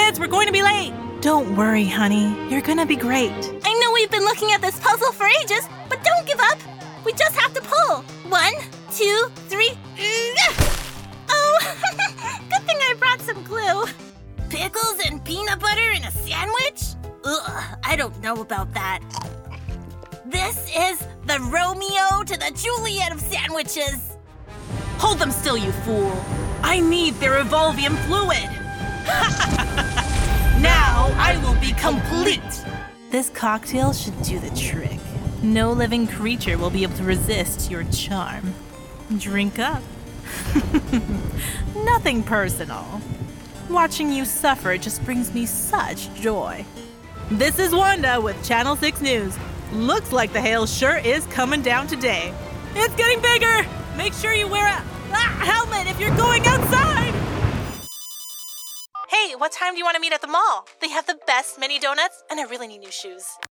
minutes. We're going to be late. Don't worry, honey. You're gonna be great. I know we've been looking at this puzzle for ages, but don't give up. We just have to pull. 1, 2, 3. Oh, good thing I brought some glue. Pickles and peanut butter in a sandwich? Ugh, I don't know about that. This is the Romeo to the Juliet of sandwiches. Hold them still, you fool. I need their evolvium fluid. Now I will be complete. This cocktail should do the trick. No living creature will be able to resist your charm. Drink up. Nothing personal. Watching you suffer just brings me such joy. This is Wanda with Channel 6 News. Looks like the hail sure is coming down today. It's getting bigger. Make sure you wear a helmet if you're going outside. Hey, what time do you want to meet at the mall? They have the best mini donuts, and I really need new shoes.